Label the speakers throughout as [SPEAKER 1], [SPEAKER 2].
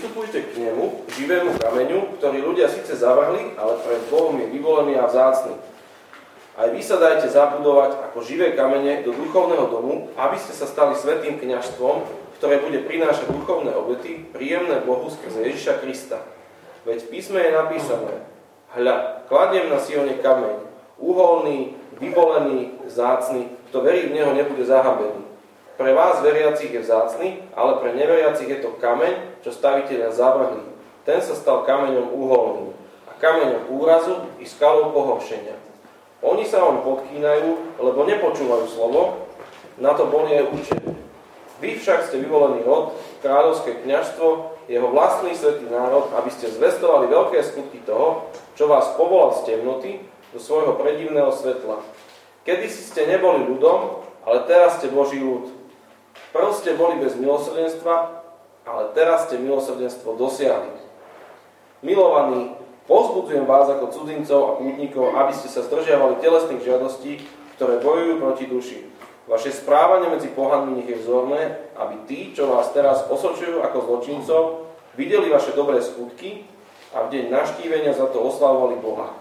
[SPEAKER 1] pristupujte k nemu, živému kameňu, ktorý ľudia síce zavrhli, ale pred Bohom je vyvolený a vzácny. Aj vy sa dajte zabudovať ako živé kamene do duchovného domu, aby ste sa stali svätým kňazstvom, ktoré bude prinášať duchovné obety, príjemné Bohu skrze Ježiša Krista. Veď v písme je napísané: Hľa, kladiem na Sione kameň, uholný, vyvolený, vzácny, kto verí v neho, nebude zahambený. Pre vás veriacich je vzácny, ale pre neveriacich je to kameň, čo stavitelia zavrhli. Ten sa stal kameňom uholným a kameňom úrazu i skalou pohoršenia. Oni sa vám podkýnajú, lebo nepočúvajú slovo, na to boli aj určení. Vy však ste vyvolený rod, kráľovské kňazstvo, jeho vlastný svätý národ, aby ste zvestovali veľké skutky toho, čo vás povolal z temnoty do svojho predivného svetla. Kedysi ste neboli ľudom, ale teraz ste Boží ľud. Prv ste boli bez milosrdenstva, ale teraz ste milosrdenstvo dosiahli. Milovaní, povzbudzujem vás ako cudzincov a pútnikov, aby ste sa zdržiavali telesných žiadostí, ktoré bojujú proti duši. Vaše správanie medzi pohanmi nech je vzorné, aby tí, čo vás teraz osočujú ako zločincov, videli vaše dobré skutky a v deň navštívenia za to oslavovali Boha.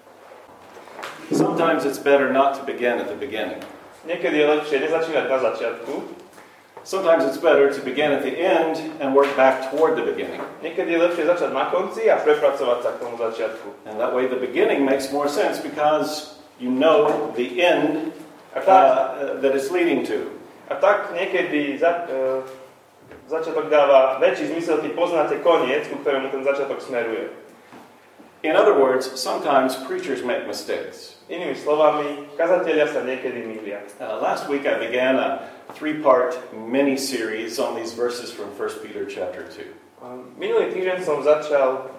[SPEAKER 2] Sometimes it's better not to begin at the beginning.
[SPEAKER 3] Niekedy je lepšie nezačínať na začiatku.
[SPEAKER 2] Sometimes it's better to begin at the end and work back toward the beginning.
[SPEAKER 3] Niekedy je lepšie začať na konci a prepracovať sa k tomu začiatku.
[SPEAKER 2] And that way the beginning makes more sense because you know the end that it's leading to.
[SPEAKER 3] A tak niekedy začiatok dáva väčší zmysel, keď poznáte koniec, ku ktorému ten začiatok smeruje.
[SPEAKER 2] In other words, sometimes preachers make mistakes.
[SPEAKER 3] Inými slovami, kazatelia sa niekedy mýlia.
[SPEAKER 2] Last week I began a 3-part mini-series on these verses from 1 Peter chapter 2.
[SPEAKER 3] Minulý týždeň som začal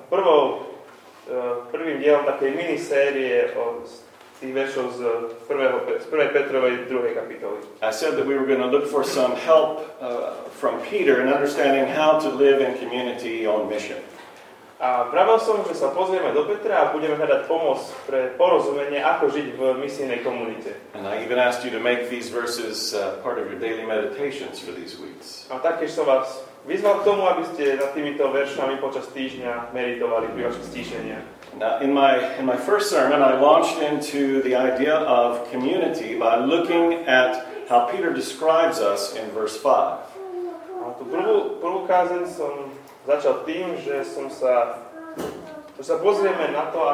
[SPEAKER 3] prvým dielom takej minisérie o tých veršov z 1. Petrovej 2. kapitoly.
[SPEAKER 2] I said that we were going to look for some help from Peter in understanding how to live in community on mission.
[SPEAKER 3] A vravel som, že sa pozrieme do Petra a budeme hľadať pomoc pre porozumenie, ako žiť v misijnej komunite.
[SPEAKER 2] And I even asked you to make these verses part of your daily meditations for these weeks.
[SPEAKER 3] A taktiež som vás vyzval k tomu, aby ste nad týmito veršami počas týždňa meditovali pri vašich stíšeniach.
[SPEAKER 2] Now, in my first sermon, I launched into the idea of community by looking at how Peter describes us in verse 5.
[SPEAKER 3] A tú prvú kázeň som začal tým, že sa pozrieme na to,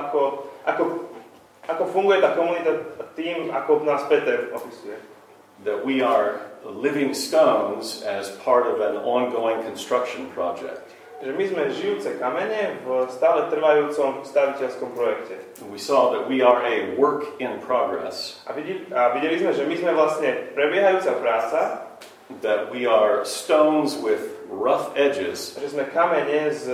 [SPEAKER 3] ako funguje tá komunita tým, ako nás Peter opisuje.
[SPEAKER 2] That we are living stones as part of an ongoing construction project.
[SPEAKER 3] Že my sme žijúce kamene v stále trvajúcom staviteľskom projekte.
[SPEAKER 2] We saw that we are a work in progress.
[SPEAKER 3] A videli sme, že my sme vlastne prebiehajúca práca.
[SPEAKER 2] That we are stones with rough edges.
[SPEAKER 3] Že sme kamene s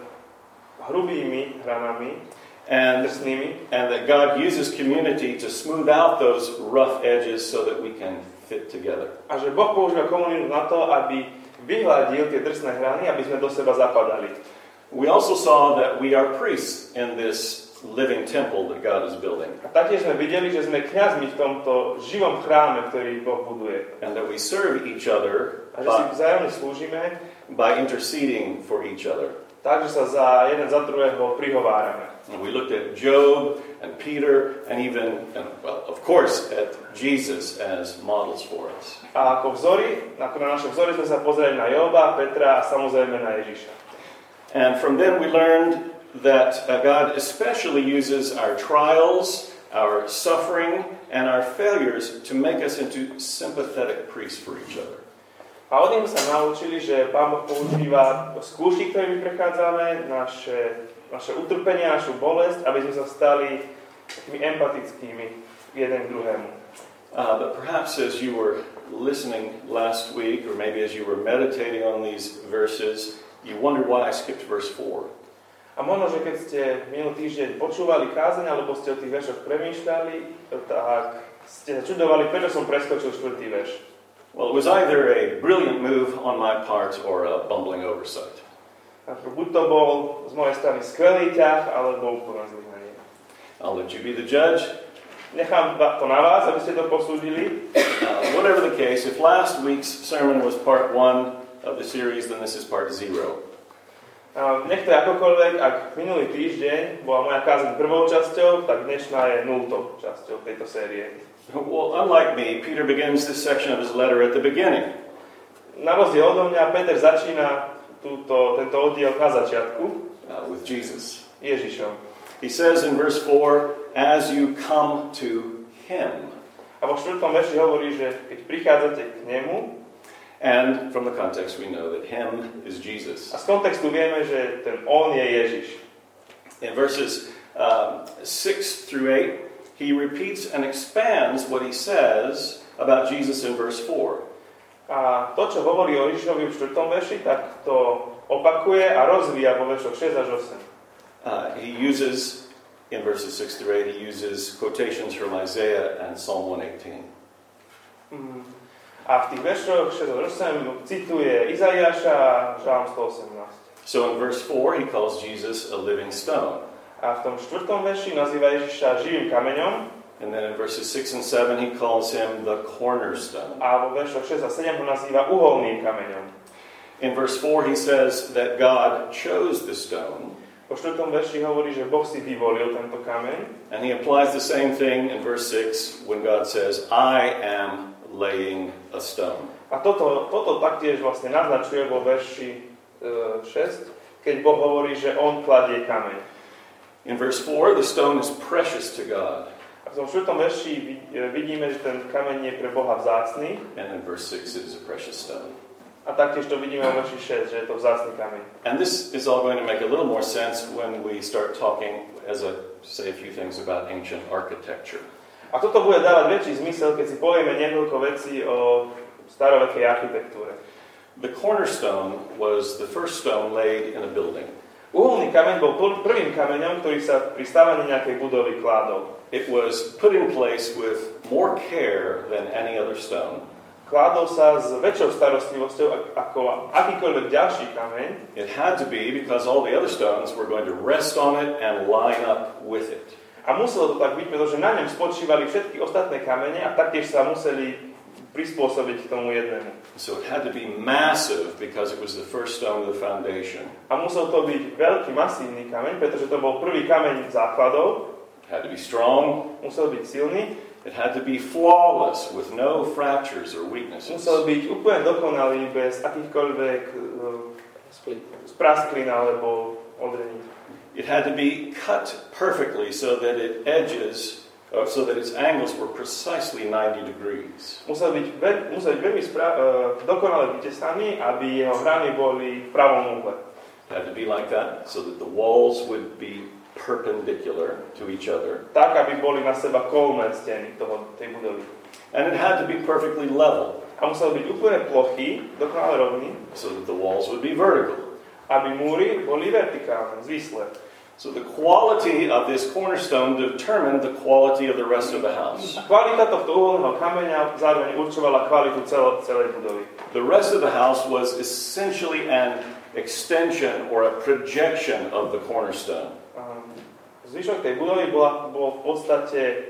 [SPEAKER 3] hrubými hranami, drsnými.
[SPEAKER 2] And that God uses community to smooth out those rough edges so that we can fit together.
[SPEAKER 3] A že Boh používa komunitu na to, aby vyhladil tie drsné hrany, aby sme do seba zapadali.
[SPEAKER 2] We also saw that we are priests in this living temple that God is building.
[SPEAKER 3] A taktiež sme videli, že sme kňazmi v tomto živom chráme, ktorý Boh buduje.
[SPEAKER 2] And that we serve each other
[SPEAKER 3] a že si vzájomne slúžime
[SPEAKER 2] by interceding for each other.
[SPEAKER 3] Takže sa jeden za druhého prihovárame.
[SPEAKER 2] And we looked at Job and Peter and even, of course, at Jesus as models for us.
[SPEAKER 3] A ako na našom vzori sme sa pozreli na Joba, Petra a samozrejme na Ježiša.
[SPEAKER 2] And from then we learned that God especially uses our trials, our suffering, and our failures to make us into sympathetic priests for each other.
[SPEAKER 3] A od nich sa naučili, že Pán Boh používa skúšky, ktorými prechádzame, naše utrpenie, našu bolesť, aby sme sa stali takými empatickými jeden k druhému.
[SPEAKER 2] But perhaps as you were listening last week, or maybe as you were meditating on these verses, you wondered why I skipped verse 4.
[SPEAKER 3] A možno, že keď ste minulý týždeň počúvali kázeň, alebo ste o tých veršoch premýšľali, tak ste sa čudovali, prečo som preskočil 4. verš.
[SPEAKER 2] Well, it was either a brilliant move on my part or a bumbling oversight.
[SPEAKER 3] Buď to bol z mojej strany skvelý ťah, alebo úplne zlyhanie.
[SPEAKER 2] I'll let you be the judge.
[SPEAKER 3] Nechám to na vás, aby ste to posúdili.
[SPEAKER 2] Whatever the case, if last week's sermon was part 1 of the series, then this is part 0.
[SPEAKER 3] Nech to je akokoľvek, ak minulý týždeň bola moja kázeň prvou časťou, tak dnešná je 0. časťou tejto série.
[SPEAKER 2] Well, unlike me, Peter begins this section of his letter at the beginning.
[SPEAKER 3] Na rozdiel odo mňa, Peter začína tento oddiel na začiatku
[SPEAKER 2] With Jesus.
[SPEAKER 3] Ježišom.
[SPEAKER 2] He says in verse 4, as you come to him.
[SPEAKER 3] A vo 4. verši hovorí, že keď prichádzate k nemu,
[SPEAKER 2] and from the context we know that him is Jesus.
[SPEAKER 3] A z kontextu vieme, že ten on je Ježiš.
[SPEAKER 2] In verses 6 through 8, he repeats and expands what he says about Jesus in verse 4.
[SPEAKER 3] A to, čo hovorí o Ježišovi v 4. verši, tak to opakuje a rozvíja vo veršoch 6 až 8.
[SPEAKER 2] He uses, in verses 6 through 8, he uses quotations from Isaiah and Psalm 118.
[SPEAKER 3] A v tých veršoch 6 až 8 cituje Izaiáša a Žalm 118.
[SPEAKER 2] So in verse 4, he calls Jesus a living stone.
[SPEAKER 3] A v tom 4. verši nazýva Ježiša živým kameňom.
[SPEAKER 2] And then in verses 6 and 7, he calls him the cornerstone.
[SPEAKER 3] A vo veršoch 6 a 7 ho nazýva uholným kameňom.
[SPEAKER 2] In verse 4, he says that God chose the stone.
[SPEAKER 3] Po 4. verši hovorí, že Boh si vyvolil tento kameň.
[SPEAKER 2] And he applies the same thing in verse 6 when God says, I am laying a stone.
[SPEAKER 3] A toto taktiež vlastne naznačuje vo verši 6, keď Boh hovorí, že on kladie kameň.
[SPEAKER 2] In verse 4, the stone is precious to God.
[SPEAKER 3] A v tom 4. verši vidíme, že ten kameň je pre Boha vzácny.
[SPEAKER 2] And in verse 6, it is a precious stone.
[SPEAKER 3] A taktiež to vidíme vo verši 6, že je to vzácny kameň.
[SPEAKER 2] And this is all going to make a little more sense when we start talking, as I say a few things about ancient architecture.
[SPEAKER 3] A toto bude dávať väčší zmysel, keď si povieme niekoľko vecí o starovekej architektúre.
[SPEAKER 2] The cornerstone was the first stone laid in a building.
[SPEAKER 3] Uholný kameň bol prvým kameňom, ktorý sa pri stávaní nejakej budovy kládol.
[SPEAKER 2] It was put in place with more care than any other stone.
[SPEAKER 3] Kládol sa s väčšou starostlivosťou ako akýkoľvek ďalší kameň.
[SPEAKER 2] It had to be because all the other stones were going to rest on it and line up with it.
[SPEAKER 3] A muselo to tak byť, pretože na ňom spočívali všetky ostatné kamene a taktiež sa museli prispôsobiť k tomu jednému.
[SPEAKER 2] So it had to be massive because it was the first stone of the foundation.
[SPEAKER 3] A musel to byť veľký, masívny kameň, pretože to bol prvý kameň základov.
[SPEAKER 2] It had to be strong.
[SPEAKER 3] Musel byť silný.
[SPEAKER 2] It had to be flawless with no fractures or weaknesses.
[SPEAKER 3] Musel byť úplne dokonalý bez akýchkoľvek sprasklín alebo odrení.
[SPEAKER 2] It had to be cut perfectly so that its angles were precisely 90 degrees.
[SPEAKER 3] Musel byť veľmi dokonale vytesaný, aby jeho hrany boli v pravom uhle.
[SPEAKER 2] It had to be like that so that the walls would be perpendicular to each other.
[SPEAKER 3] Tak, aby boli na seba kolmé steny tej budovy.
[SPEAKER 2] And it had to be perfectly level.
[SPEAKER 3] A musel byť úplne plochý, dokonale rovný.
[SPEAKER 2] So that the walls would be vertical.
[SPEAKER 3] Aby múry boli vertikálne, zvislé.
[SPEAKER 2] So the quality of this cornerstone determined the quality of the rest of the house.
[SPEAKER 3] Kvalita tohto uholného kameňa zároveň určovala kvalitu celej budovy.
[SPEAKER 2] The rest of the house was essentially an extension or a projection of the cornerstone.
[SPEAKER 3] Zvyšok tej budovy bol v podstate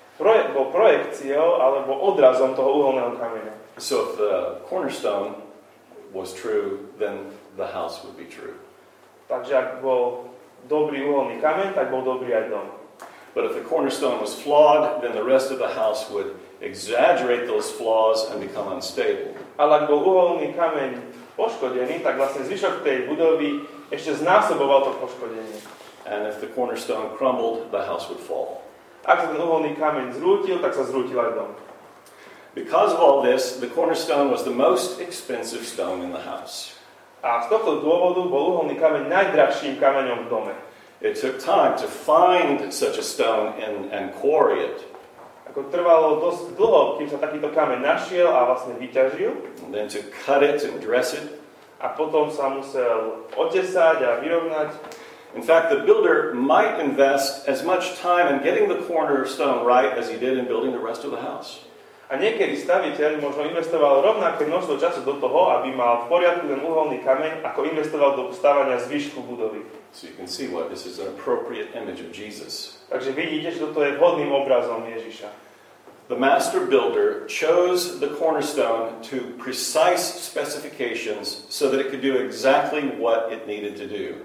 [SPEAKER 3] projekciou alebo odrazom toho uholného kameňa.
[SPEAKER 2] So if the cornerstone was true, then the house would be true.
[SPEAKER 3] Takže ak bol dobrý uholný kameň, tak bol dobrý aj dom.
[SPEAKER 2] But if the cornerstone was flawed, then the rest of the house would exaggerate those flaws and become unstable.
[SPEAKER 3] Ale ak bol uholný kameň poškodený, tak vlastne zvyšok tej budovy ešte znásoboval to poškodenie.
[SPEAKER 2] And if the cornerstone crumbled, the house would fall.
[SPEAKER 3] Ak sa ten uholný kameň zrútil, tak sa zrútil aj dom.
[SPEAKER 2] Because of all this, the cornerstone was the most expensive stone in the house.
[SPEAKER 3] A z tohto dôvodu bol uholný kameň najdrahším kameňom v dome.
[SPEAKER 2] It took time to find such a stone and quarry it.
[SPEAKER 3] Ako trvalo dosť dlho, kým sa takýto kameň našiel a vlastne vyťažil.
[SPEAKER 2] And then to cut it and dress it.
[SPEAKER 3] A potom sa musel otesať a vyrovnať.
[SPEAKER 2] In fact, the builder might invest as much time in getting the cornerstone right as he did in building the rest of the house.
[SPEAKER 3] A niekedy staviteľ možno investoval rovnaké množstvo času do toho, aby mal v poriadku ten uholný kameň, ako investoval do stavania zvyšku budovy.
[SPEAKER 2] So you can see what this is an appropriate image of Jesus.
[SPEAKER 3] Takže vidíte, že toto je vhodným obrazom Ježiša.
[SPEAKER 2] The master builder chose the cornerstone to precise specifications so that it could do exactly what it needed to do.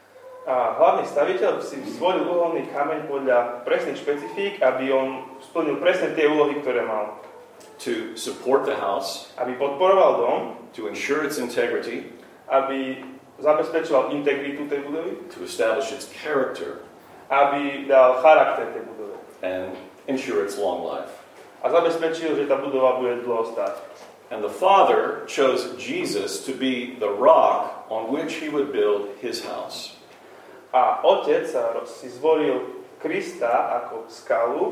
[SPEAKER 3] A hlavný staviteľ si zvolil uholný kameň podľa presných špecifík, aby on splnil presne tie úlohy, ktoré mal.
[SPEAKER 2] To support the house,
[SPEAKER 3] Aby podporoval dom,
[SPEAKER 2] to ensure its integrity,
[SPEAKER 3] aby zabezpečoval integritu tej budovy,
[SPEAKER 2] to establish its character,
[SPEAKER 3] aby dal charakter tej budove
[SPEAKER 2] and ensure its long life.
[SPEAKER 3] a zabezpečil, že tá budova bude dlho stáť.
[SPEAKER 2] And the Father chose Jesus to be the rock on which he would build his house.
[SPEAKER 3] A Otec si zvolil Krista ako skalu,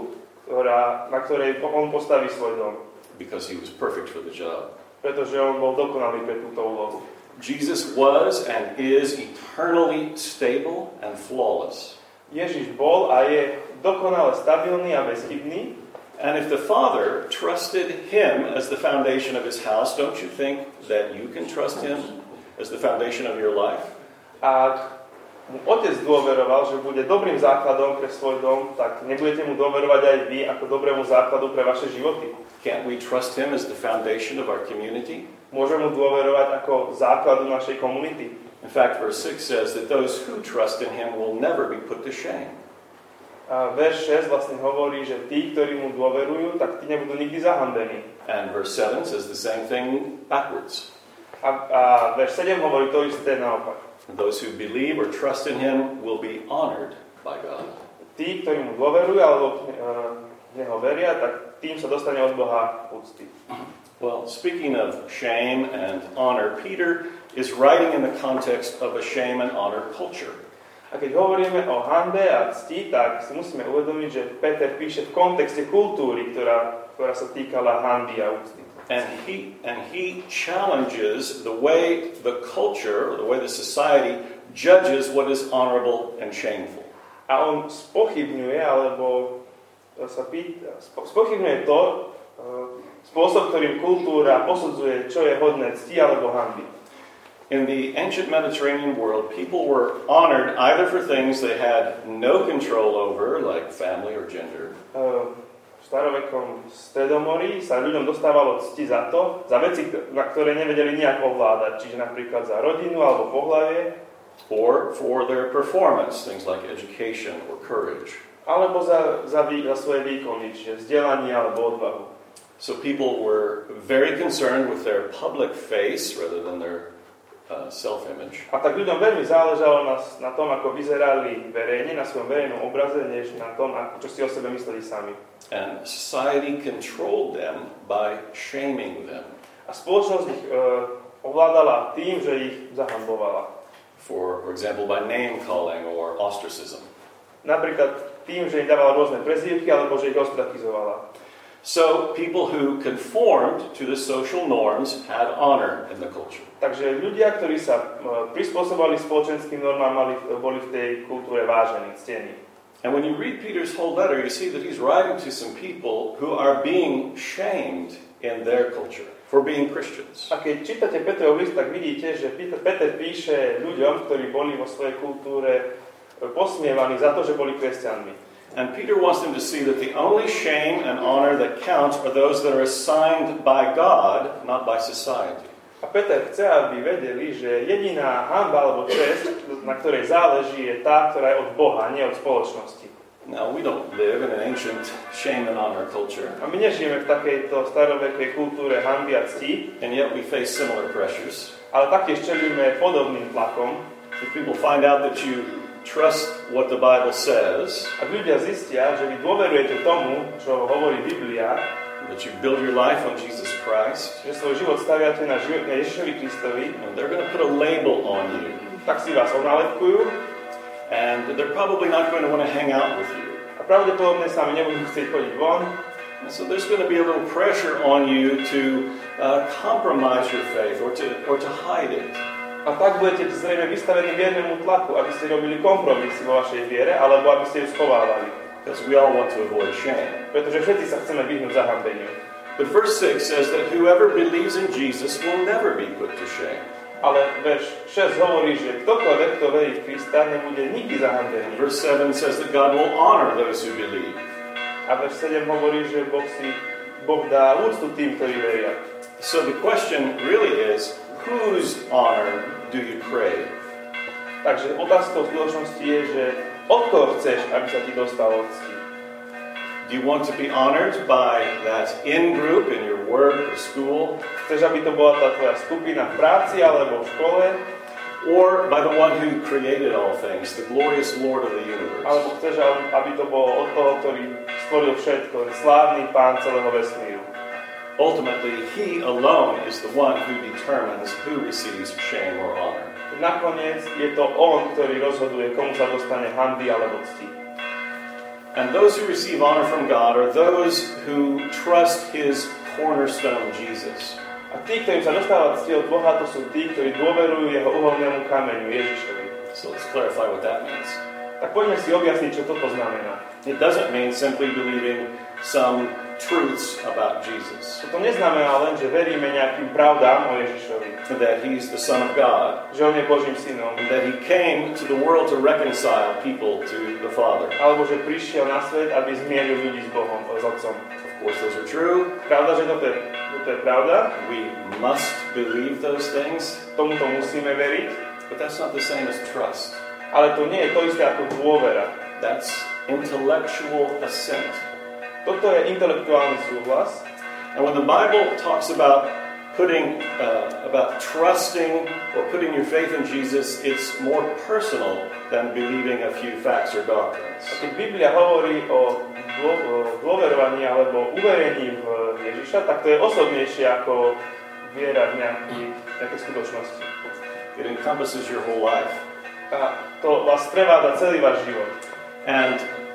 [SPEAKER 3] na ktorej on postaví svoj dom.
[SPEAKER 2] Because he was perfect for the job.
[SPEAKER 3] Pretože on bol dokonalý pre túto úlohu.
[SPEAKER 2] Jesus was and is eternally stable and flawless.
[SPEAKER 3] Ježiš bol a je dokonale stabilný a bezchybný.
[SPEAKER 2] And if the Father trusted him as the foundation of his house, don't you think that you can trust him as the foundation of your life?
[SPEAKER 3] A mu Otec dôveroval, že bude dobrým základom pre svoj dom, tak nebudete mu dôverovať aj vy ako dobrému základu pre vaše životy.
[SPEAKER 2] Can't we trust him as the foundation of our community?
[SPEAKER 3] Môžeme mu dôverovať ako základu našej komunity.
[SPEAKER 2] In fact, verse 6 says that those who trust in him will never be put to shame.
[SPEAKER 3] A verš 6 vlastne hovorí, že tí, ktorí mu dôverujú, tak tí nebudú nikdy zahambení.
[SPEAKER 2] And verse 7 says the same thing backwards.
[SPEAKER 3] A verš 7 hovorí to isté naopak.
[SPEAKER 2] Those who believe or trust in him will be honored by God.
[SPEAKER 3] Tí, ktorí mu dôverujú alebo v neho veria, tak tým sa dostane od Boha úcty.
[SPEAKER 2] Well, speaking of shame and honor, Peter is writing in the context of a shame and honor culture.
[SPEAKER 3] A keď hovoríme o hanbe a cti, tak si musíme uvedomiť, že Peter píše v kontexte kultúry, ktorá sa týkala hanby a úcty.
[SPEAKER 2] And he challenges the way the culture, or the way the society judges what is honorable and shameful.
[SPEAKER 3] A on spochybňuje, alebo sa pýta, spochybňuje to, spôsob, ktorým kultúra posudzuje, čo je hodné cti alebo hanby.
[SPEAKER 2] In the ancient Mediterranean world, people were honored either for things they had no control over, like family or gender.
[SPEAKER 3] V starovekom Stredomorí sa ľuďom dostávalo cti za veci, na ktoré nevedeli nejak ovládať, čiže napríklad za rodinu alebo pohlavie.
[SPEAKER 2] Or for their performance, things like education or courage.
[SPEAKER 3] Alebo za svoje výkony, čiže vzdelanie alebo odvahu.
[SPEAKER 2] So people were very concerned with their public face rather than their self-image.
[SPEAKER 3] A tak ľuďom veľmi záležalo na tom, ako vyzerali verejne, na svojom verejnom obraze, než na tom, čo si o sebe mysleli sami.
[SPEAKER 2] And society controlled them by shaming them.
[SPEAKER 3] A spoločnosť ich ovládala tým, že ich zahanbovala.
[SPEAKER 2] For example, by name calling or ostracism.
[SPEAKER 3] Napríklad tým, že im dávala rôzne prezývky, alebo že ich ostrakizovala.
[SPEAKER 2] So people who conformed to the social norms had honor in the culture.
[SPEAKER 3] Takže ľudia, ktorí sa prispôsobovali spoločenským normám, boli v tej kultúre vážení, ctení.
[SPEAKER 2] And when you read Peter's whole letter, you see that he's writing to some people who are being shamed in their culture for being Christians.
[SPEAKER 3] A keď čítate Petrov list, tak vidíte, že Peter píše ľuďom, ktorí boli vo svojej kultúre posmievaní za to, že boli kresťanmi.
[SPEAKER 2] And Peter wants them to see that the only shame and honor that count are those that are assigned by God, not by society.
[SPEAKER 3] A Peter chce, aby vedeli, že jediná hanba alebo česť, na ktorej záleží, je tá, ktorá je od Boha, nie od spoločnosti.
[SPEAKER 2] Now, we don't live in an ancient shame and honor culture.
[SPEAKER 3] A my nežijeme v takejto starovekej kultúre hanby a cti,
[SPEAKER 2] And yet we face similar pressures.
[SPEAKER 3] ale taktiež čelíme podobným tlakom.
[SPEAKER 2] If people find out that you trust what the Bible says,
[SPEAKER 3] Ak ľudia zistia, že vy dôverujete tomu, čo hovorí Biblia,
[SPEAKER 2] that you build your life on Jesus Christ,
[SPEAKER 3] že svoj život staviate na Ježišovi Kristovi,
[SPEAKER 2] and they're going to put a label on you,
[SPEAKER 3] tak si vás onálepkujú
[SPEAKER 2] and they're probably not going to want to hang out with you.
[SPEAKER 3] a pravdepodobne sa mi nebudú chcieť chodiť von.
[SPEAKER 2] And so there's going to be a little pressure on you to compromise your faith or to hide it.
[SPEAKER 3] A tak budete zrejme vystavení viernemu tlaku, aby ste robili kompromisy vo vašej viere, alebo aby ste ju schovávali.
[SPEAKER 2] Because we all want to avoid shame.
[SPEAKER 3] Pretože všetci sa chceme vyhnúť zahambeniu.
[SPEAKER 2] But verse 6 says that whoever believes in Jesus will never be put to shame.
[SPEAKER 3] Ale verš 6 hovorí, že ktokoľvek, kto verí v Krista, nebude nikdy zahambený.
[SPEAKER 2] Verse 7 says that God will honor those who believe.
[SPEAKER 3] A A verš 7 hovorí, že Boh dá úctu tým, ktorí veria.
[SPEAKER 2] So the question really is, whose honor do you crave?
[SPEAKER 3] Takže otázkou v skutočnosti je, že od koho chceš, aby sa ti dostalo cti?
[SPEAKER 2] Do you want to be honored by that in-group in your work or school?
[SPEAKER 3] Chceš, aby to bola tá tvoja skupina v práci alebo v škole?
[SPEAKER 2] Or by the one who created all things, the glorious Lord of the universe?
[SPEAKER 3] Alebo chceš, aby to bolo od toho, ktorý stvoril všetko, slávny Pán celého vesmíru?
[SPEAKER 2] Ultimately, He alone is the one who determines who receives shame or honor.
[SPEAKER 3] Nakoniec je to On, ktorý rozhoduje, komu sa dostane hanby alebo cti.
[SPEAKER 2] And those who receive honor from God are those who trust His cornerstone, Jesus.
[SPEAKER 3] A tí, ktorým sa dostáva cti od Boha, to sú tí, ktorí dôverujú Jeho uholnému kameňu, Ježišovi.
[SPEAKER 2] So let's clarify what that means.
[SPEAKER 3] Tak poďme si objasniť, čo toto znamená.
[SPEAKER 2] It doesn't mean simply believing some truths about Jesus.
[SPEAKER 3] Toto neznamená len, že veríme nejakým pravdám o Ježišovi.
[SPEAKER 2] That He's the Son of God.
[SPEAKER 3] Že On je Božím synom.
[SPEAKER 2] That He came to the world to reconcile people to the Father.
[SPEAKER 3] Alebo že prišiel na svet, aby zmieril ľudí s Bohom, s Otcom.
[SPEAKER 2] Of course, those are true.
[SPEAKER 3] Pravda, že toto je pravda.
[SPEAKER 2] We must believe those things.
[SPEAKER 3] Tomuto musíme veriť.
[SPEAKER 2] But that's not the same as trust.
[SPEAKER 3] Ale to nie je to isté ako dôvera.
[SPEAKER 2] That's intellectual assent.
[SPEAKER 3] Toto je intelektuálny súhlas.
[SPEAKER 2] And when the Bible talks about trusting or putting your faith in Jesus, it's more personal than believing a few facts or doctrines.
[SPEAKER 3] A keď Biblia hovorí o dôverovaní alebo uverení v Ježiša, tak to je osobnejšie ako viera v nejaké skutočnosti.
[SPEAKER 2] It encompasses your whole life.
[SPEAKER 3] A to vás prevádza celý váš život.
[SPEAKER 2] And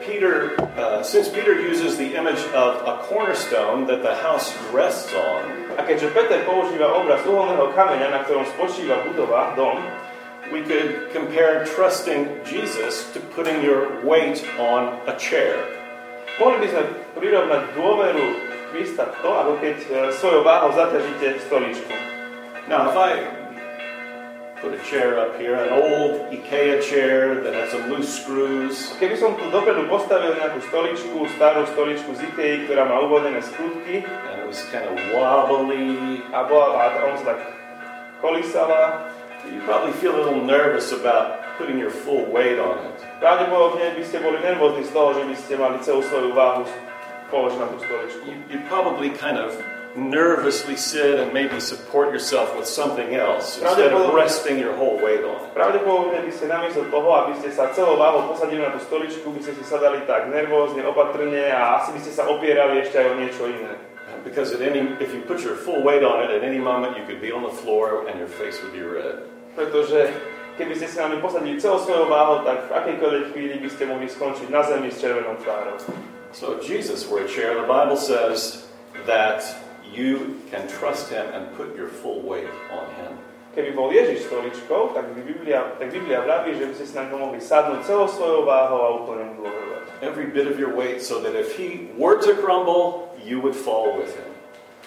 [SPEAKER 2] since Peter uses the image of a cornerstone that the house rests on,
[SPEAKER 3] a keďže Peter používa obraz uholného kameňa, na ktorom spočíva budova, dom,
[SPEAKER 2] we could compare trusting Jesus to putting your weight on a chair.
[SPEAKER 3] Mohli by sme prirovnať dôveru Krista to, ako keď svojou váhou zaťažíte stoličku.
[SPEAKER 2] Now, if I put a chair up here, an old IKEA chair that has some loose screws.
[SPEAKER 3] Keby som tu dopredu postavil nejakú stoličku, starú stoličku z IKEA, ktorá má uvoľnené skrutky,
[SPEAKER 2] and it was kind of wobbly,
[SPEAKER 3] a on sa tak kolísala,
[SPEAKER 2] you probably feel a little nervous about putting your full weight on it.
[SPEAKER 3] Pravdepodobne by ste boli nervózni z toho, že by ste mali celú svoju váhu položiť na tú stoličku.
[SPEAKER 2] You'd probably kind of nervously sit and maybe support yourself with something else instead of resting your whole weight on it.
[SPEAKER 3] Pravdepodobne by ste namiesto toho, aby ste sa celou váhou posadili na tú stoličku, by ste si sadali tak nervózne, opatrne a asi by ste sa opierali ešte aj o niečo iné.
[SPEAKER 2] Because if you put your full weight on it, at any moment you could be on the floor and your face would be red.
[SPEAKER 3] Pretože keby ste si na ňu posadili celou svojou váhou, tak v akejkoľvek chvíli by ste mohli skončiť na zemi s červenou tvárou.
[SPEAKER 2] So if Jesus were a chair, the Bible says that you can trust Him and put your full weight on Him.
[SPEAKER 3] Keby bol Ježiš stoličkou, tak Biblia vraví, že by ste si na ňu mohli sadnúť celou svojou váhou a úplne mu dôverovať.
[SPEAKER 2] Every bit of your weight, so that if He were to crumble, you would fall with Him.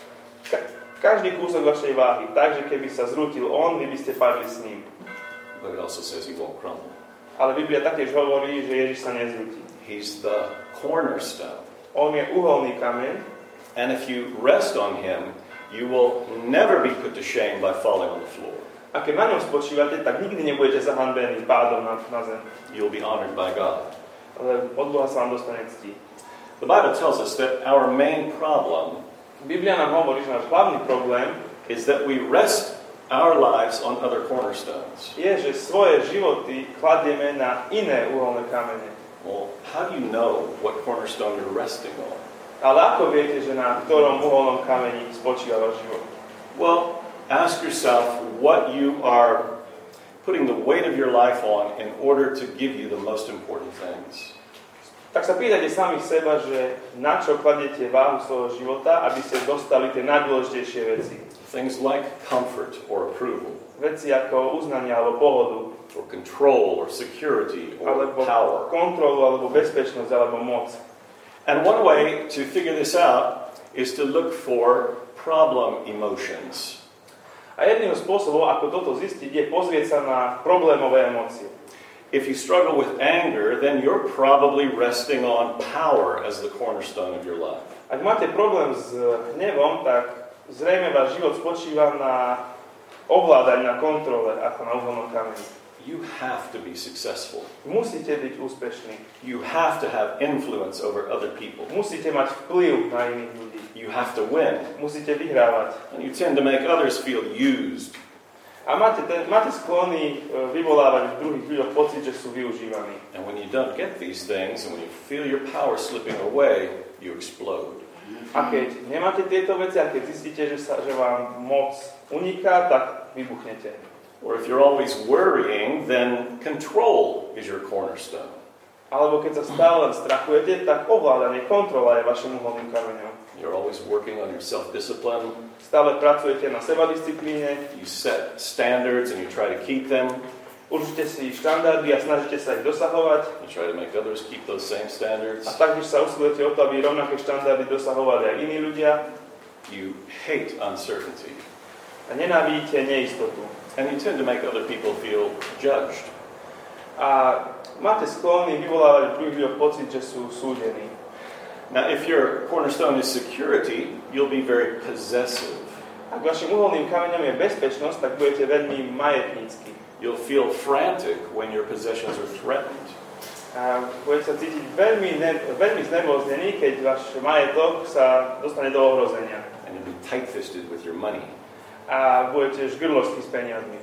[SPEAKER 3] Každý kúsok vašej váhy, takže keby sa zrútil on, vy by ste padli s ním.
[SPEAKER 2] But it also says He won't crumble.
[SPEAKER 3] Ale Biblia taktiež hovorí, že Ježiš sa nezrúti.
[SPEAKER 2] He's the cornerstone.
[SPEAKER 3] On je uholný kameň.
[SPEAKER 2] And if you rest on Him, you will never be put to shame by falling on the floor.
[SPEAKER 3] A keď na ňom spočívate, tak nikdy nebudete zahanbení pádom na zem.
[SPEAKER 2] You'll be honored by God.
[SPEAKER 3] Ale od Boha sa vám dostane cti.
[SPEAKER 2] The Bible tells us that our main problem
[SPEAKER 3] Biblia nám hovorí, že náš hlavný problém
[SPEAKER 2] is that we rest our lives on other cornerstones.
[SPEAKER 3] Je, že svoje životy kladieme na iné uholné kamene.
[SPEAKER 2] Well, how do you know what cornerstone you're resting on?
[SPEAKER 3] Ale ako viete, že na ktorom uholnom kameni spočíva váš život?
[SPEAKER 2] Well, ask yourself what you are putting the weight of your life on in order to give you the most important things.
[SPEAKER 3] Tak sa pýtajte sami seba, že na čo kladiete váhu svojho života, aby ste dostali tie najdôležitejšie veci.
[SPEAKER 2] Things like comfort or approval.
[SPEAKER 3] Veci ako uznanie alebo pohodu.
[SPEAKER 2] Or control or security or
[SPEAKER 3] alebo
[SPEAKER 2] power.
[SPEAKER 3] Kontrolu alebo bezpečnosť alebo moc.
[SPEAKER 2] And one way to figure this out is to look for problem emotions.
[SPEAKER 3] A jedným spôsobom, ako toto zistiť, je pozrieť sa na problémové emócie.
[SPEAKER 2] If you struggle with anger, then you're probably resting on power as the cornerstone of your life.
[SPEAKER 3] Ak máte problém s hnevom, tak zrejme váš život spočíva na ovládaní, na kontrole, ako na uholnom kameni.
[SPEAKER 2] You have to be successful.
[SPEAKER 3] Musíte byť úspešní.
[SPEAKER 2] You have to have influence over other people.
[SPEAKER 3] Musíte mať vplyv na iných ľudí.
[SPEAKER 2] You have to win.
[SPEAKER 3] Musíte vyhrávať.
[SPEAKER 2] And you tend to make others feel used.
[SPEAKER 3] A máte sklony vyvolávať v druhých ľuďoch pocit, že sú využívaní.
[SPEAKER 2] And when you don't get these things, and when you feel your power slipping away, you explode.
[SPEAKER 3] A keď nemáte tieto veci, a keď zistíte, že vám moc uniká, tak vybuchnete.
[SPEAKER 2] Or if you're always worrying, then control is your cornerstone.
[SPEAKER 3] Alebo keď sa stále len strachujete, tak ovládanie, kontrola je vašim uholným kameňom.
[SPEAKER 2] You're always working on your self-discipline.
[SPEAKER 3] Stále pracujete na sebadisciplíne.
[SPEAKER 2] You set standards and you try to keep them.
[SPEAKER 3] Určite si štandardy a snažíte sa ich dosahovať.
[SPEAKER 2] You try to make others keep those same standards.
[SPEAKER 3] A taktiež sa usilujete o to, aby rovnaké štandardy dosahovali aj iní ľudia.
[SPEAKER 2] You hate uncertainty.
[SPEAKER 3] A nenávidíte neistotu.
[SPEAKER 2] And you tend to make other people feel judged.
[SPEAKER 3] A máte sklony vyvolávať v druhých ľuďoch pocit, že sú súdení.
[SPEAKER 2] Now, if your cornerstone is security, you'll be very possessive.
[SPEAKER 3] Ak vašim uholným kameňom je bezpečnosť, tak budete veľmi majetnícky.
[SPEAKER 2] You'll feel frantic when your possessions are threatened.
[SPEAKER 3] A budete sa cítiť veľmi znervóznení, keď váš majetok sa dostane do ohrozenia.
[SPEAKER 2] And you'll be tight-fisted with your money.
[SPEAKER 3] A budete žgrlosti s peniazmi.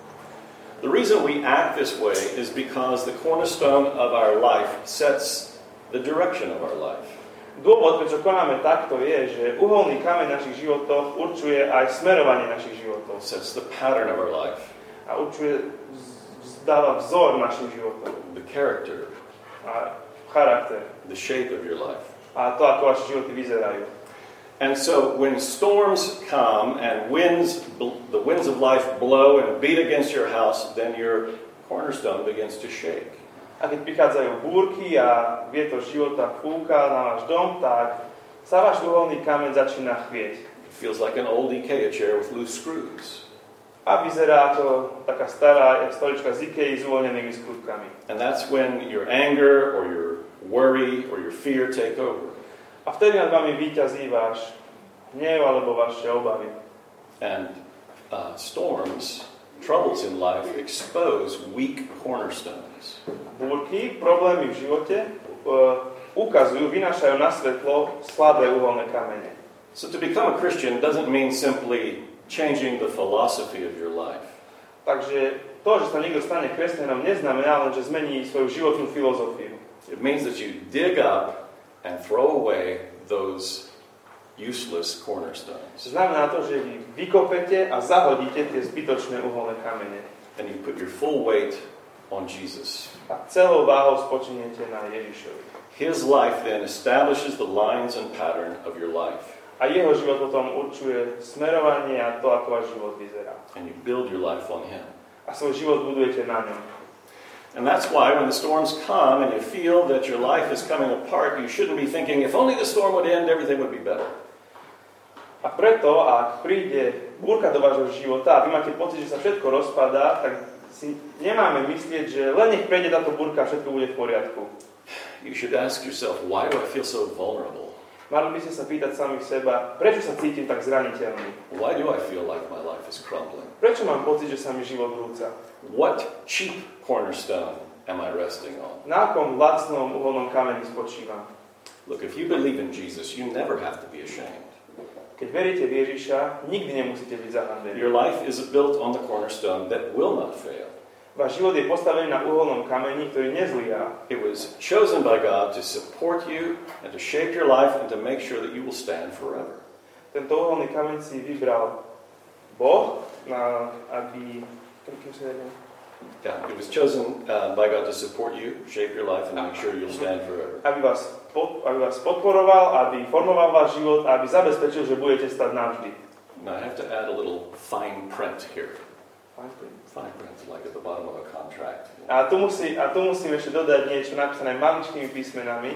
[SPEAKER 2] The reason we act this way is because the cornerstone of our life sets the direction of our life.
[SPEAKER 3] Dôvod, prečo konáme takto, je, že uholný kameň našich životoch určuje aj smerovanie našich životov.
[SPEAKER 2] Sets the pattern of our life.
[SPEAKER 3] A určuje, dáva vzor našim životom.
[SPEAKER 2] The character.
[SPEAKER 3] A charakter.
[SPEAKER 2] The shape of your life.
[SPEAKER 3] A to, ako vaše životy vyzerajú.
[SPEAKER 2] And so when storms come and the winds of life blow and beat against your house, then your cornerstone begins to shake.
[SPEAKER 3] A keď prichádzajú búrky a vietor života fúka na váš dom, tak sa váš uholný kameň začína chvieť.
[SPEAKER 2] It feels like an old IKEA chair with loose screws.
[SPEAKER 3] A vyzerá to taká stará stolička z IKEA s uvoľnenými skrútkami.
[SPEAKER 2] And that's when your anger or your worry or your fear take over.
[SPEAKER 3] A vtedy nad vami víťazí váš hnev alebo vaše obavy.
[SPEAKER 2] And storms, troubles in life expose weak cornerstones.
[SPEAKER 3] Búrky, problémy v živote ukazujú, vynášajú na svetlo slabé uholné kamene.
[SPEAKER 2] So to become a Christian doesn't mean simply changing the philosophy of your life.
[SPEAKER 3] Takže to, že sa niekto stane kresťanom, neznamená len, že zmení svoju životnú filozofiu.
[SPEAKER 2] It means that you dig up and throw away those useless cornerstones.
[SPEAKER 3] Znamená to, že vy vykopete a zahodíte tie zbytočné uholné kamene.
[SPEAKER 2] And you put your full weight on Jesus.
[SPEAKER 3] A celou váhou spočiniete na Ježišovi.
[SPEAKER 2] His life then establishes the lines and pattern of your life.
[SPEAKER 3] A jeho život potom určuje smerovanie a to, ako váš život vyzerá.
[SPEAKER 2] And you build your life on him.
[SPEAKER 3] A svoj život budujete na ňom.
[SPEAKER 2] And that's why when the storms come and you feel that your life is coming apart, you shouldn't be thinking, if only the storm would end, everything would be better.
[SPEAKER 3] A preto, ak príde búrka do vášho života a vy máte pocit, že sa všetko rozpadá, tak si nemáme myslieť, že len nech prejde táto búrka a všetko bude v poriadku.
[SPEAKER 2] You should ask yourself, why do I feel so vulnerable?
[SPEAKER 3] Mali by ste sa pýtať samých seba, prečo sa cítim tak zraniteľný?
[SPEAKER 2] Why do I feel like my life is crumbling?
[SPEAKER 3] Prečo mám pocit, že sa mi život rúca?
[SPEAKER 2] What cheap cornerstone am I resting on?
[SPEAKER 3] Na akom lacnom uholnom kameni spočívam?
[SPEAKER 2] Look, if you believe in Jesus, you never have to be ashamed.
[SPEAKER 3] Keď veríte v Ježiša, nikdy nemusíte byť zahanbení.
[SPEAKER 2] Your life is built on the cornerstone that will not fail.
[SPEAKER 3] Váš život je postavený na uholnom kameni, ktorý nezlyhá.
[SPEAKER 2] It was chosen by God to support you and to shape your life and to make sure that you will stand forever.
[SPEAKER 3] Tento uholný kameň si vybral Boh, aby...
[SPEAKER 2] Yeah, it was chosen by God to support you, shape your life, and make sure you'll stand forever.
[SPEAKER 3] Aby vás podporoval, aby formoval váš život, aby zabezpečil, že budete stať navždy.
[SPEAKER 2] Now I have to add a little fine print here.
[SPEAKER 3] Fine
[SPEAKER 2] print, like at the bottom of a contract.
[SPEAKER 3] A tu musím ešte dodať niečo napísané maličkými písmenami.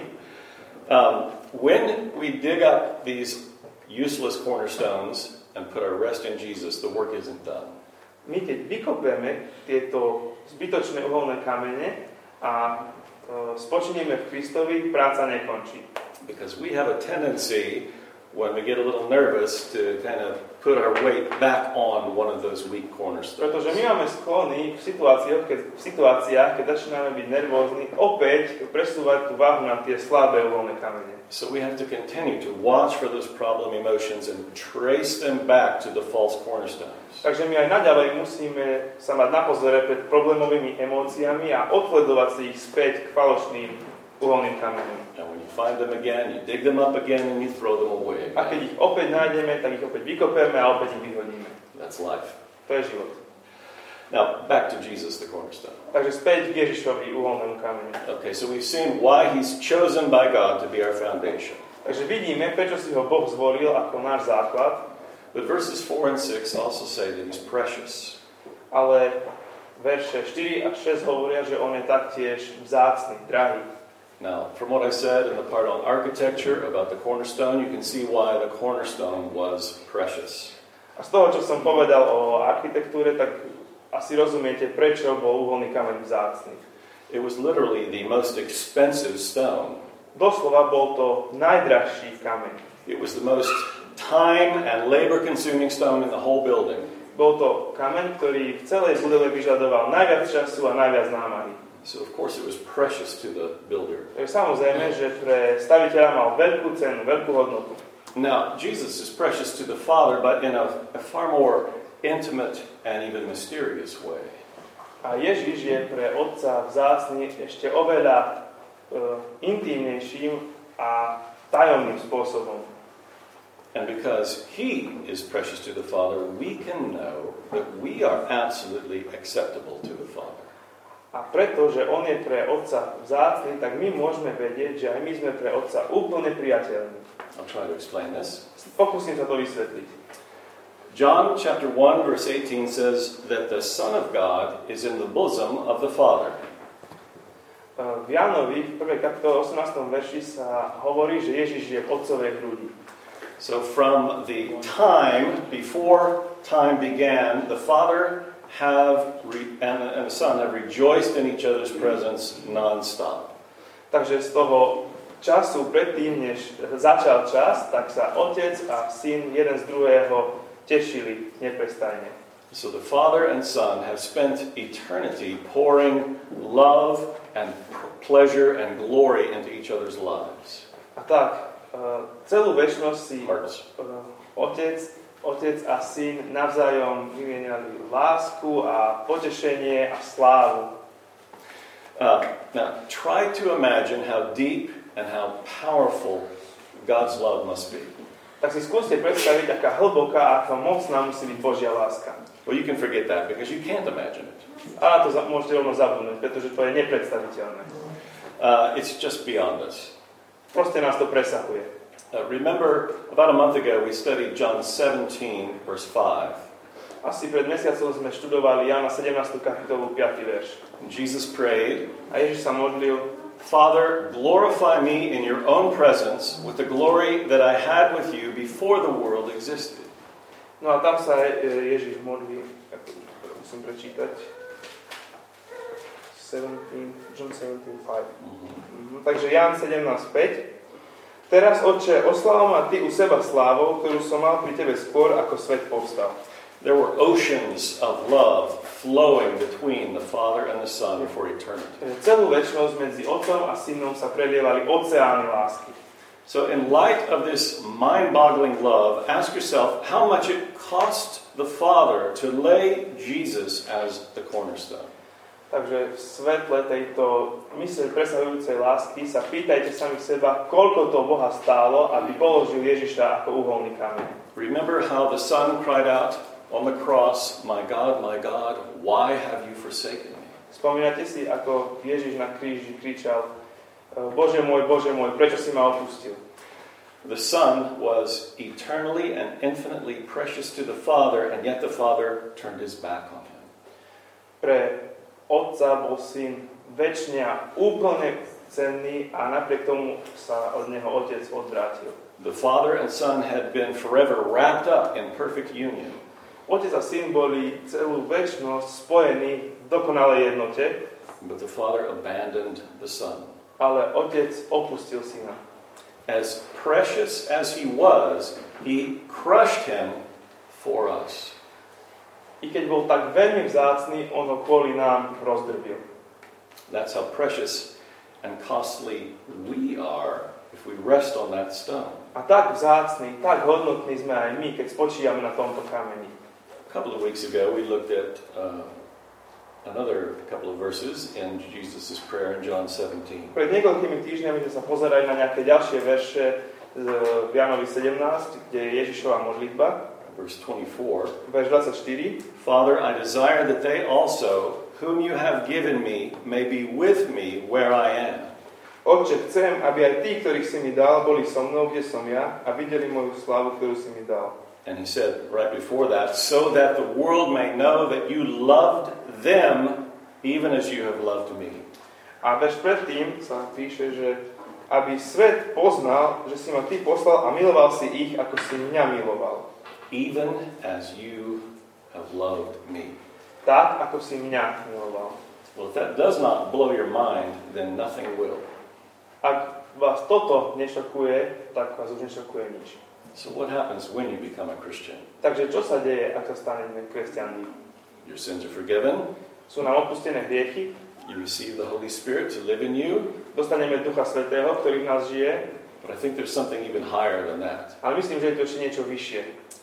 [SPEAKER 2] When we dig up these useless cornerstones and put our rest in Jesus, the work isn't done.
[SPEAKER 3] my keď vykopeme tieto zbytočné uholné kamene a spočinieme v Kristovi, práca nekončí.
[SPEAKER 2] Because we have a tendency, when we get a little nervous, to kind of put our weight back on one of those weak cornerstones.
[SPEAKER 3] Pretože my máme sklony v situáciách, keď začíname byť nervózni, opäť presúvať tú váhu na tie slabé uholné kamene.
[SPEAKER 2] So we have to continue to watch for those problem emotions and trace them back to the false cornerstones.
[SPEAKER 3] Takže my aj naďalej musíme sa mať na pozore pred problémovými emóciami a odsledovať si ich späť k falošným uholným kameňom.
[SPEAKER 2] And when you find them again, you dig them up again and you throw them away.
[SPEAKER 3] A keď ich opäť nájdeme, tak ich opäť vykopeme a opäť ich vyhodíme.
[SPEAKER 2] That's life.
[SPEAKER 3] To je život.
[SPEAKER 2] Now, back to Jesus, the cornerstone.
[SPEAKER 3] Takže späť k Ježišovi uholnému kameňu.
[SPEAKER 2] Okay, so we've seen why he's chosen by God to be our foundation.
[SPEAKER 3] Takže vidíme, prečo si ho Boh zvolil ako náš základ.
[SPEAKER 2] But verses 4 and 6 also say that he's precious.
[SPEAKER 3] Ale verše 4 a 6 hovoria, že on je taktiež vzácny, drahý.
[SPEAKER 2] Now, from what I said in the part on architecture about the cornerstone, you can see why the cornerstone was precious.
[SPEAKER 3] A z toho, čo som povedal o architektúre, tak asi rozumiete, prečo bol uholný kameň vzácny.
[SPEAKER 2] It was literally the most expensive stone.
[SPEAKER 3] Doslova bol to najdrahší kameň.
[SPEAKER 2] It was the most time and labor-consuming stone in the whole building.
[SPEAKER 3] Bol to kameň, ktorý v celej budove vyžadoval najviac času a najviac námahy.
[SPEAKER 2] So of course it was precious to the builder.
[SPEAKER 3] Samozrejme, že pre staviteľa mal veľkú cenu, veľkú hodnotu.
[SPEAKER 2] Now, Jesus is precious to the Father, but in a far more intimate and even mysterious way.
[SPEAKER 3] A Ježiš je pre Otca vzácny ešte oveľa intímnejším a tajomným spôsobom.
[SPEAKER 2] And because he is precious to the Father, we can know that we are absolutely acceptable to the Father.
[SPEAKER 3] A pretože on je pre Otca vzácny, tak my môžeme vedieť, že aj my sme pre Otca úplne priateľní.
[SPEAKER 2] I'll try to explain this.
[SPEAKER 3] Pokúsim sa to vysvetliť.
[SPEAKER 2] John chapter 1 verse 18 says that the Son of God is in the bosom of the Father.
[SPEAKER 3] V Jánovi v 1. kapitole 18. verši sa hovorí, že Ježiš je v Otcovej hrudi.
[SPEAKER 2] So from the time before time began, the Father and the Son have rejoiced in each other's presence non-stop.
[SPEAKER 3] Takže z toho času predtým, než začal čas, tak sa Otec a Syn jeden z druhého tešili neprestajne.
[SPEAKER 2] So the Father and Son have spent eternity pouring love and pleasure and glory into each other's lives.
[SPEAKER 3] A tak, celú večnosť si Otec a Syn navzájom vymieniali lásku a potešenie a slávu.
[SPEAKER 2] Now, try to imagine how deep and how powerful God's love must be.
[SPEAKER 3] Tak si skúste predstaviť, aká hlboká a aká mocná musí byť Božia láska.
[SPEAKER 2] Well, you can forget that because you can't imagine it.
[SPEAKER 3] A na to môžete rovno zabudnúť, pretože to je nepredstaviteľné.
[SPEAKER 2] It's just beyond us.
[SPEAKER 3] Proste nás to presahuje.
[SPEAKER 2] Remember, about a month ago, we studied John 17, verse 5.
[SPEAKER 3] Asi pred mesiacom sme študovali Jána 17. kapitolu 5. verš.
[SPEAKER 2] Jesus prayed,
[SPEAKER 3] A Ježiš sa modlil:
[SPEAKER 2] Father, glorify me in your own presence with the glory that I had with you before the world existed.
[SPEAKER 3] No a tam sa Ježiš modlí, musím prečítať, John 17:5. Takže Ján 17:5. Teraz, Otče, osláv ma Ty u seba slávou, ktorú som mal pri Tebe skôr, ako svet povstal.
[SPEAKER 2] There were oceans of love flowing between the Father and the Son for eternity.
[SPEAKER 3] Celú večnosť medzi Otcom a Synom sa prelievali oceány lásky.
[SPEAKER 2] So in light of this mind-boggling love, ask yourself how much it cost the Father to lay Jesus as the cornerstone.
[SPEAKER 3] Takže v svetle tejto mysle presahujúcej lásky sa pýtajte sami seba, koľko to Boha stálo, aby položil Ježiša ako uholný kameň.
[SPEAKER 2] Remember how the Son cried out on the cross, my God, why have you forsaken me?
[SPEAKER 3] Spomínate si, ako Ježiš na kríži kričal: Bože môj, prečo si ma opustil?
[SPEAKER 2] The Son was eternally and infinitely precious to the Father, and yet the Father turned his back on him.
[SPEAKER 3] Pre Otca bol Syn večne a úplne cenný a napriek tomu sa od neho Otec odvrátil.
[SPEAKER 2] The Father and Son had been forever wrapped up in perfect union.
[SPEAKER 3] Otec a syn boli celú večnosť spojení v dokonalej jednote,
[SPEAKER 2] but the Father abandoned the Son.
[SPEAKER 3] ale otec opustil syna.
[SPEAKER 2] As precious as he was, he crushed him for us.
[SPEAKER 3] I keď bol tak veľmi vzácny, on ho kvôli nám rozdrbil.
[SPEAKER 2] That's how precious and costly we are if we rest on that stone.
[SPEAKER 3] A tak vzácny, tak hodnotný sme aj my, keď spočívame na tomto kameni.
[SPEAKER 2] A couple of weeks ago, we looked at another couple of verses in Jesus' prayer in John 17.
[SPEAKER 3] Pred niekoľkými týždňami sme sa pozerali na nejaké ďalšie verše z Jánovi 17, kde je Ježišova modlitba.
[SPEAKER 2] Verse 24.
[SPEAKER 3] Verš 24.
[SPEAKER 2] Father, I desire that they also, whom you have given me, may be with me where I am.
[SPEAKER 3] Otče, chcem, aby aj tí, ktorých si mi dal, boli so mnou, kde som ja, a videli moju slávu, ktorú si mi dal.
[SPEAKER 2] And he said right before that, so that the world may know that you loved them even as you have loved me.
[SPEAKER 3] A verš predtým sa píše, že aby svet poznal, že si ma ty poslal a miloval si ich, ako si mňa miloval.
[SPEAKER 2] Even as you have loved me.
[SPEAKER 3] Tak, ako si mňa miloval.
[SPEAKER 2] Well, if that does not blow your mind, then nothing will.
[SPEAKER 3] Ak vás toto nešokuje, tak vás už nešokuje nič.
[SPEAKER 2] So what happens when you become a Christian?
[SPEAKER 3] Takže čo sa deje, ak sa staneme kresťanmi?
[SPEAKER 2] Your sins are forgiven.
[SPEAKER 3] Sú nám odpustené hriechy,
[SPEAKER 2] You receive the Holy Spirit to live in you.
[SPEAKER 3] dostaneme Ducha Svätého, ktorý v nás žije,
[SPEAKER 2] But I think there's something even higher than that.
[SPEAKER 3] ale myslím, že je to ešte niečo vyššie.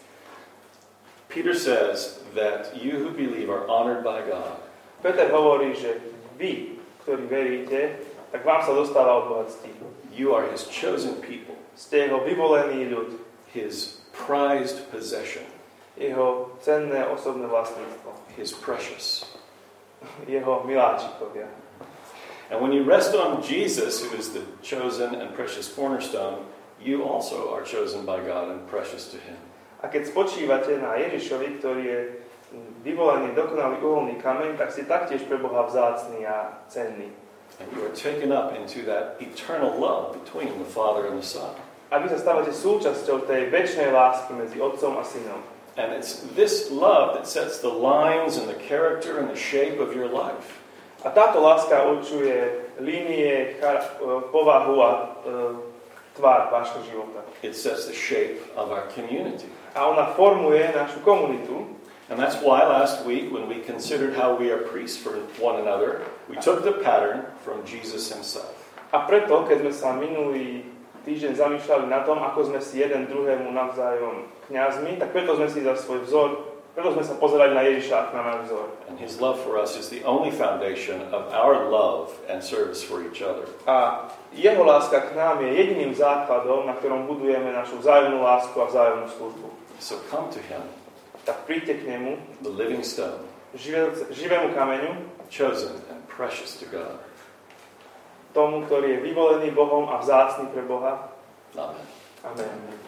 [SPEAKER 2] Peter says that you who believe are honored by God.
[SPEAKER 3] Peter hovorí, že vy, ktorí veríte, tak vám sa dostáva od bohatství.
[SPEAKER 2] You are his chosen people,
[SPEAKER 3] Ste jeho vyvolený ľud,
[SPEAKER 2] his prized possession,
[SPEAKER 3] jeho cenné osobné vlastníctvo,
[SPEAKER 2] his precious.
[SPEAKER 3] jeho miláčikovia.
[SPEAKER 2] And when you rest on Jesus, who is the chosen and precious cornerstone, you also are chosen by God and precious to him.
[SPEAKER 3] A keď spočívate na Ježišovi, ktorý je vyvolený dokonalý uholný kameň, tak si taktiež pre Boha vzácny a cenný.
[SPEAKER 2] And you are taken up into that eternal love between the Father and the Son.
[SPEAKER 3] A vy sa stávate súčasťou tej večnej lásky medzi Otcom a Synom.
[SPEAKER 2] And it's this love that sets the lines and the character and the shape of your life.
[SPEAKER 3] A táto láska určuje línie, povahu a tvár vášho života.
[SPEAKER 2] It sets the shape of our community.
[SPEAKER 3] A ona formuje našu komunitu.
[SPEAKER 2] And that's why last week, when we considered how we are priests for one another, we took the pattern from Jesus himself.
[SPEAKER 3] A preto, keď sme sa minulý týždeň zamýšľali na tom, ako sme si jeden druhému navzájom kňazmi, tak preto sme si za svoj vzor, preto sme sa pozerali na Ježiša ako na náš vzor.
[SPEAKER 2] And his love for us is the only foundation of our love and service for each other.
[SPEAKER 3] A jeho láska k nám je jediným základom, na ktorom budujeme našu vzájomnú lásku a vzájomnú službu.
[SPEAKER 2] So come to him,
[SPEAKER 3] Tak príďte k nemu,
[SPEAKER 2] the living stone,
[SPEAKER 3] živému kameňu,
[SPEAKER 2] chosen and precious to God.
[SPEAKER 3] tomu, ktorý je vyvolený Bohom a vzácny pre Boha.
[SPEAKER 2] Amen.
[SPEAKER 3] Amen.